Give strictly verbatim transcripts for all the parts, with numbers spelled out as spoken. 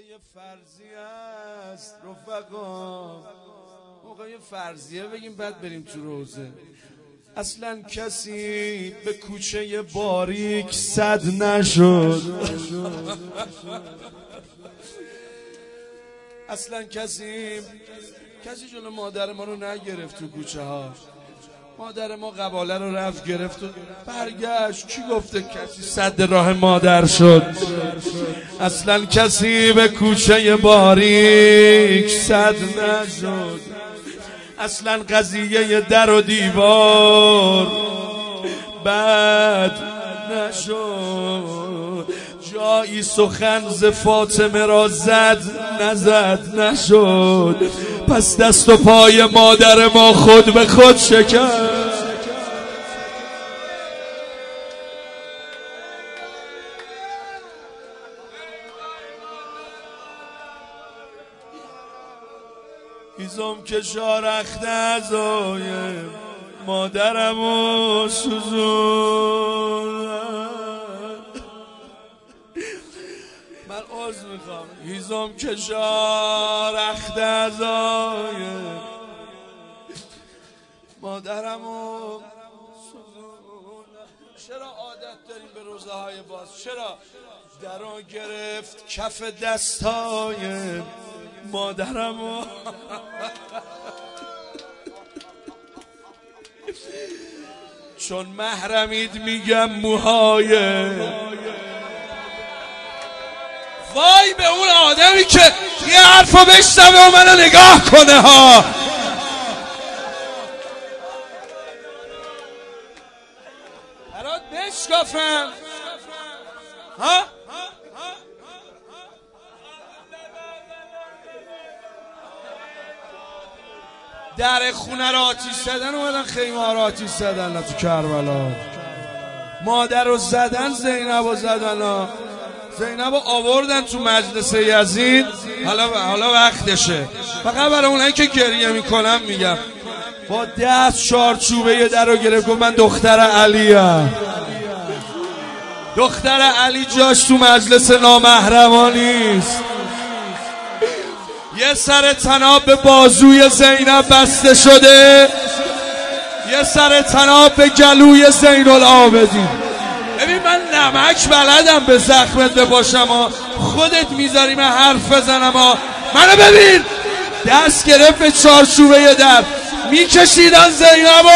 یه فرضی است رفقا، موقع یه فرضیه بگیم بعد بریم تو روزه. اصلا کسی به کوچه باریک صد نشد، اصلا کسی کسی جلو مادر ما رو نگرفت تو کوچه ها. مادر ما قباله رو رفت گرفت و برگشت. کی گفته کسی صد راه مادر شد؟ اصلا کسی به کوچه باریک صد نشد. اصلا قضیه در و دیوار بد نشد. جایی سخن ز فاطمه را زد نزد نشد. پس دست و پای مادر ما خود به خود شکست. هیزم که شارخت ازای مادرمو سوزون. من عذر میخوام. هیزم که شارخت ازای مادرمو سوزون. چرا عادت داریم به روزه های باز؟ چرا درو گرفت کف دستای مادرمو؟ چون محرمید میگم موهای. وای به اون آدمی که یه حرفو بشنوه و منو نگاه کنه ها. برات بشکافم ها. در خونه را آتیش زدن، اومدن خیمه ها را آتیش زدن تو کربلا. مادر رو زدن، زینب رو زدن. زینب رو آوردن تو مجلس یزید. حالا حالا وقتشه. فقط برای اونایی که گریه میکنم میگم، با دست چارچوبه در رو گرفت گفت من دختر علیم. دختر علی جاش تو مجلس نامحرمانیست. یه سر طناب به بازوی زینب بسته شده، یه سر طناب به گلوی زین العابدین. ببین من نمک بلدم به زخمت بپاشم، خودت میذاری من حرف بزنم. منو ببین، دست گرفت به چارچوبه در میکشیدن زینبو.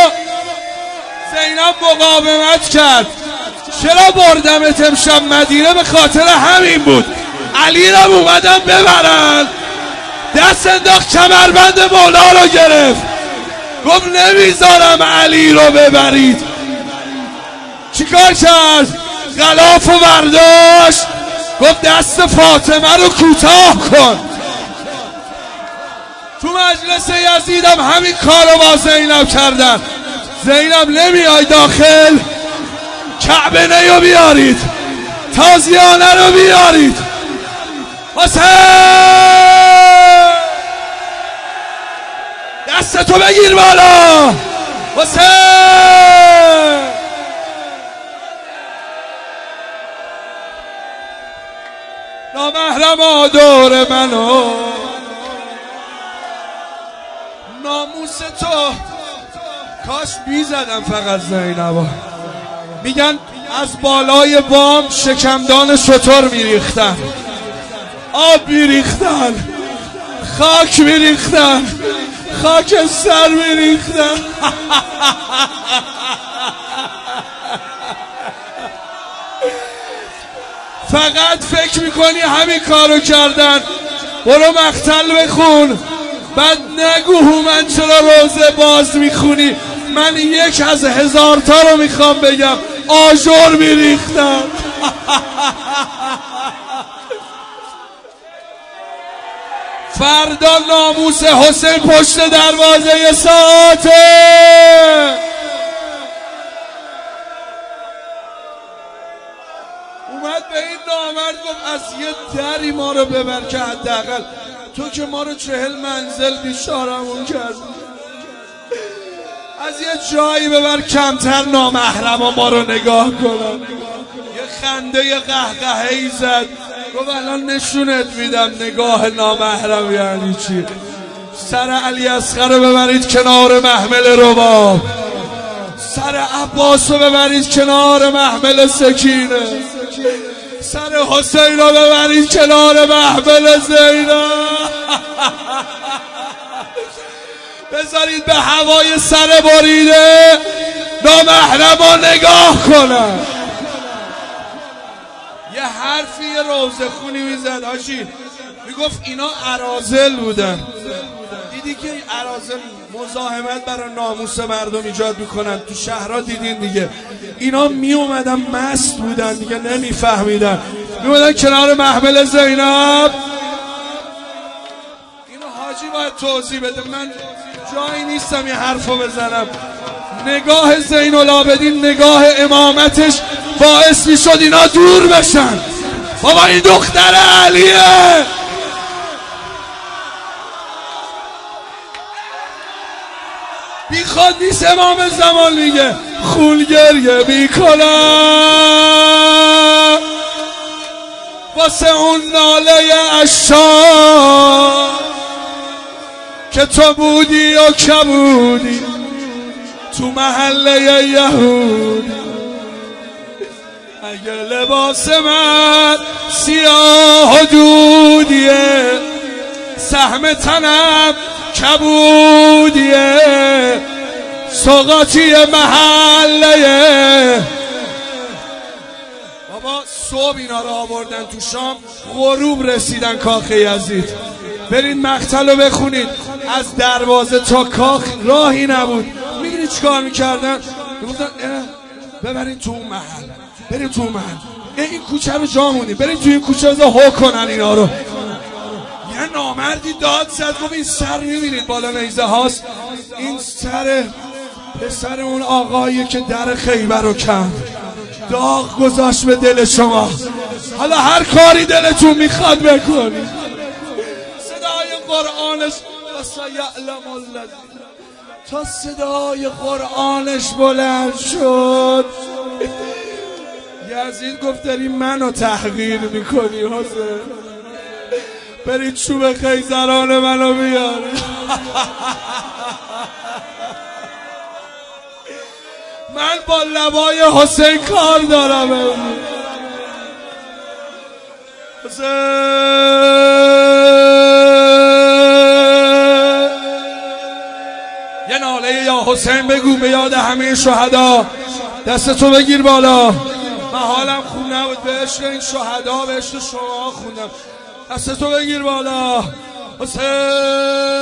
زینب مقاومت کرد. چرا بردمت امشب مدینه؟ به خاطر همین بود. علی را اومدن ببرن. دست انداخت کمربند مولا رو گرفت، گفت نمیذارم علی رو ببرید. چیکار کرد؟ غلاف و برداشت، گفت دست فاطمه رو کوتاه کن. تو مجلس یزیدم همین کارو با زینب کردن. زینب نمیای داخل؟ کعبه نیو بیارید، تازیانه رو بیارید. حسین دستتو بگیر بالا. حسین نامحرم دور منو، ناموس تو کاش بی زدم فقط زینبا. میگن از بالای بام شکمدان شتر میریختن، آب میریختن، خاک میریختن، خاک سر میریختن. فقط فکر میکنی همین کارو کردن. برو مقتل بخون، بعد نگو هومن چرا روزه باز میخونی. من یک از هزار تا رو میخوام بگم. آجر میریختن. فردا ناموس حسین پشت دروازه ساعته. اومد به این نامرد گفت از یه دری ما رو ببر که حداقل تو که ما رو چهل منزل بیچارمون کردی، از یه جایی ببر کمتر نامحرما ما رو نگاه کنن. یه خنده یه قهقهه‌ای زد، گفت الان نشونت میدم نگاه نامحرم یعنی چی. سر علی اصغر رو ببرید کنار محمل رباب، سر عباس رو ببرید کنار محمل سکینه، سر حسین رو ببرید کنار محمل زینب. بذارید به هوای سر بریده نامحرم رو نگاه کنن. یه حرفی یه روزه خونی میزد حاجی، میگفت اینا اراذل بودن. دیدی که اراذل مزاحمت برای ناموس مردم ایجاد میکنن تو شهرها، دیدین دیگه. اینا می اومدن مست بودن دیگه، نمیفهمیدن، می اومدن کنار محمل زینب. اینو حاجی باید توضیح بده، من جایی نیستم یه حرفو بزنم. نگاه زین العابدین، نگاه امامتش باعث میشد اینا دور بشن. بابا این دختر علیه، بی خود نیست. امام زمان میگه خونگریه میکنم واسه اون ناله عشاق که تو بودی و کبودی تو محله یهودی. اگه لباس من سیاه و دودیه، سهم تنم کبودیه، سوغاتی محله. بابا صبح اینا رو آوردن تو شام، غروب رسیدن کاخ یزید. برید مقتل رو بخونید، از دروازه تا کاخ راهی نبود. میدونی چیکار میکردن؟ میگفتن ببرید تو اون محل، بریم تو اون محل، این کوچه رو جا موندیم، بریم تو این کوچه رو هو کنن اینا رو. یه نامردی داد زد گفت این سر میبینید بالا نیزه هاست، این سر پسر اون آقایی که در خیبر رو کند، داغ گذاشت به دل شما. حالا هر کاری دلتون میخواد بکنید. صدای قرآنش وَسَيَعْلَمُ الَّذِينَ، تا صدای قرآنش بلند شد. یزید گفت داری منو تحقیر میکنی حسین، برید چوب خیزران منو بیاری. من با لبای حسین کار دارم. حسین یه ناله یا حسین بگو به یاد همه شهدا. دستتو بگیر بالا. من حالم خوب نبود، به عشق این شهدا، به عشق شما خوندم. دستتو بگیر بالا. حسین